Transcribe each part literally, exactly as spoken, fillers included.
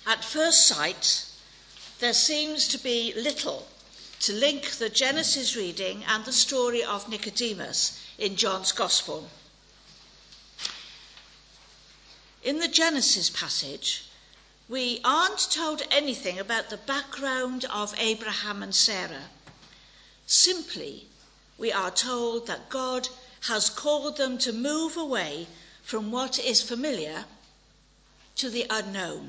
At first sight, there seems to be little to link the Genesis reading and the story of Nicodemus in John's Gospel. In the Genesis passage, we aren't told anything about the background of Abraham and Sarah. Simply, we are told that God has called them to move away from what is familiar to the unknown.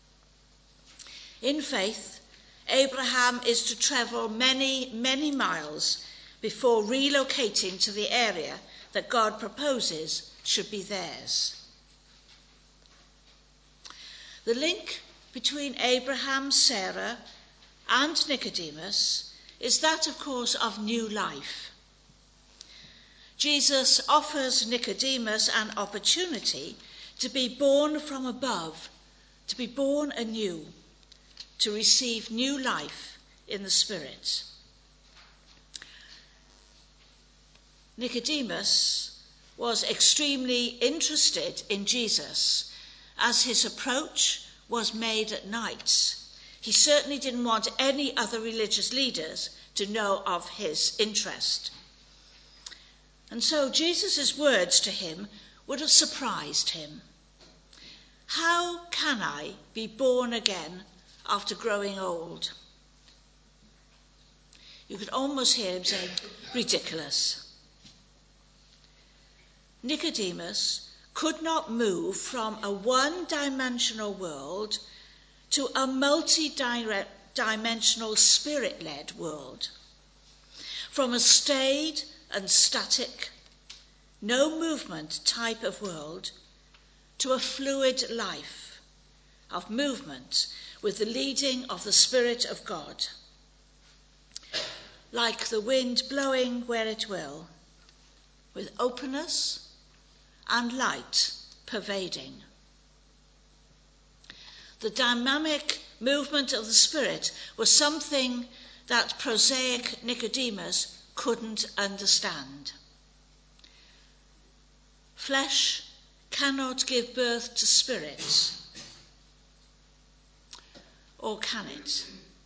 In faith, Abraham is to travel many, many miles before relocating to the area that God proposes should be theirs. The link between Abraham, Sarah, and Nicodemus is that, of course, of new life. Jesus offers Nicodemus an opportunity to be born from above, to be born anew, to receive new life in the Spirit. Nicodemus was extremely interested in Jesus, as his approach was made at night. He certainly didn't want any other religious leaders to know of his interest. And so Jesus' words to him would have surprised him. How can I be born again after growing old? You could almost hear him saying, ridiculous. Nicodemus could not move from a one-dimensional world to a multi-dimensional spirit-led world. From a staid and static, no movement type of world to a fluid life of movement with the leading of the Spirit of God, like the wind blowing where it will, with openness and light pervading. The dynamic movement of the Spirit was something that prosaic Nicodemus couldn't understand. Flesh cannot give birth to spirit, or can it?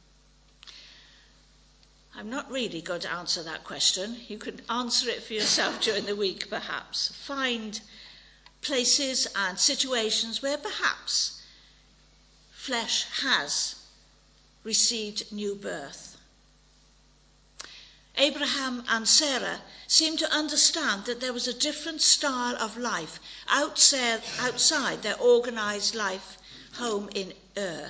I'm not really going to answer that question. You can answer it for yourself during the week, perhaps. Find places and situations where perhaps flesh has received new birth. Abraham and Sarah seemed to understand that there was a different style of life outside, outside their organized life home in Ur.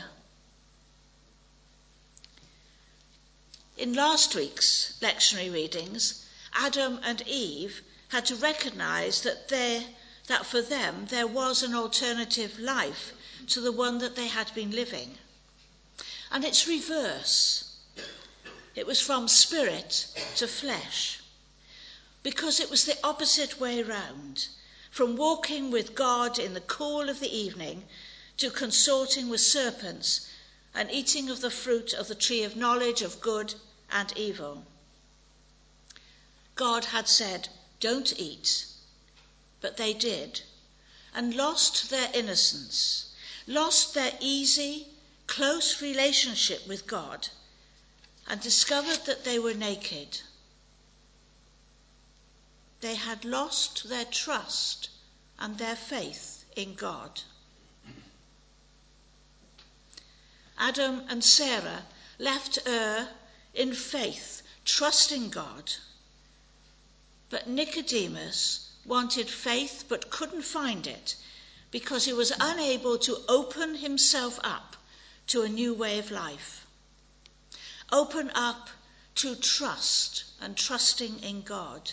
In last week's lectionary readings, Adam and Eve had to recognize that, they, that for them there was an alternative life to the one that they had been living. And it's reverse. It was from spirit to flesh, because it was the opposite way round, from walking with God in the cool of the evening to consorting with serpents and eating of the fruit of the tree of knowledge of good and evil. God had said, don't eat, but they did, and lost their innocence, lost their easy, close relationship with God, and discovered that they were naked. They had lost their trust and their faith in God. Adam and Sarah left Ur in faith, trusting God. But Nicodemus wanted faith but couldn't find it because he was unable to open himself up to a new way of life. Open up to trust and trusting in God.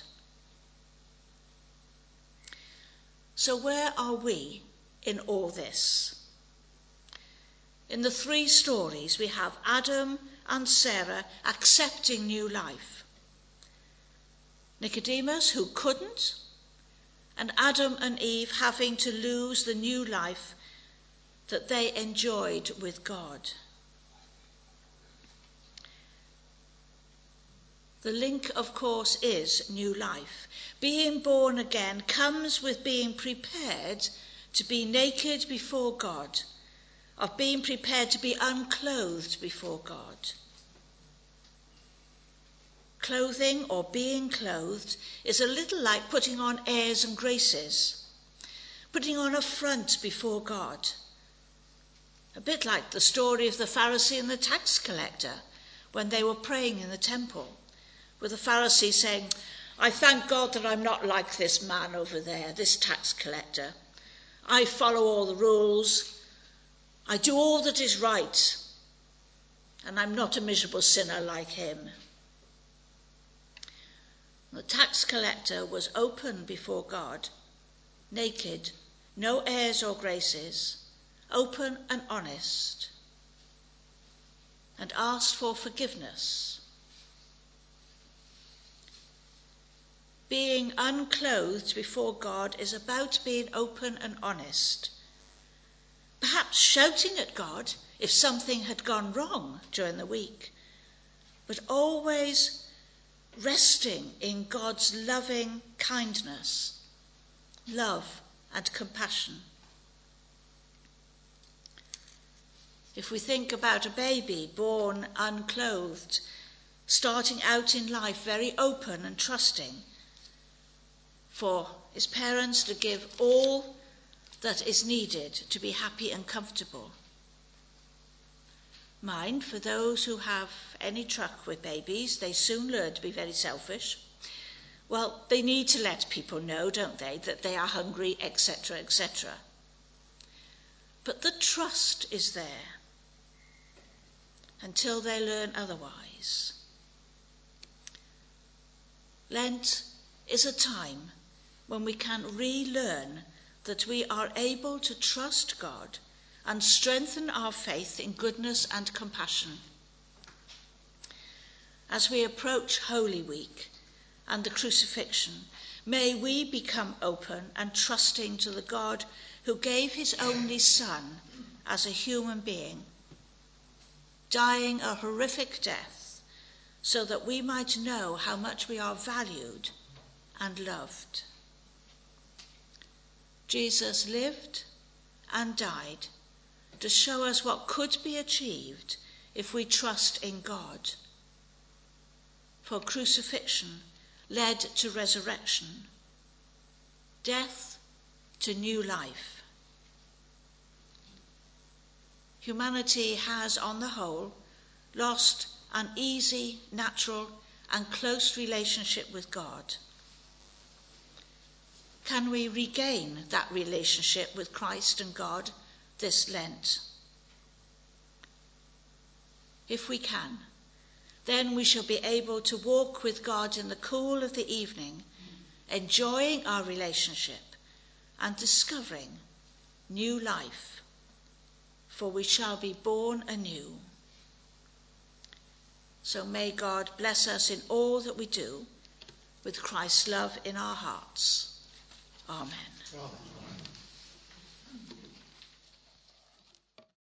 So where are we in all this? In the three stories, we have Adam and Sarah accepting new life. Nicodemus, who couldn't, and Adam and Eve having to lose the new life that they enjoyed with God. The link, of course, is new life. Being born again comes with being prepared to be naked before God, of being prepared to be unclothed before God. Clothing or being clothed is a little like putting on airs and graces, putting on a front before God. A bit like the story of the Pharisee and the tax collector when they were praying in the temple, with the Pharisee saying, "I thank God that I'm not like this man over there, this tax collector. I follow all the rules. I do all that is right, and I'm not a miserable sinner like him." The tax collector was open before God, naked, no airs or graces, open and honest, and asked for forgiveness. Being unclothed before God is about being open and honest, perhaps shouting at God if something had gone wrong during the week, but always resting in God's loving kindness, love and compassion. If we think about a baby born unclothed, starting out in life very open and trusting, for his parents to give all that is needed to be happy and comfortable. Mind, for those who have any truck with babies, they soon learn to be very selfish. Well, they need to let people know, don't they, that they are hungry, et cetera, et cetera. But the trust is there until they learn otherwise. Lent is a time when we can relearn that we are able to trust God and strengthen our faith in goodness and compassion. As we approach Holy Week and the crucifixion, may we become open and trusting to the God who gave his only Son as a human being, dying a horrific death so that we might know how much we are valued and loved. Jesus lived and died to show us what could be achieved if we trust in God. For crucifixion led to resurrection, death to new life. Humanity has, on the whole, lost an easy, natural, and close relationship with God. Can we regain that relationship with Christ and God this Lent? If we can, then we shall be able to walk with God in the cool of the evening, enjoying our relationship and discovering new life, for we shall be born anew. So may God bless us in all that we do, with Christ's love in our hearts. Amen. Amen.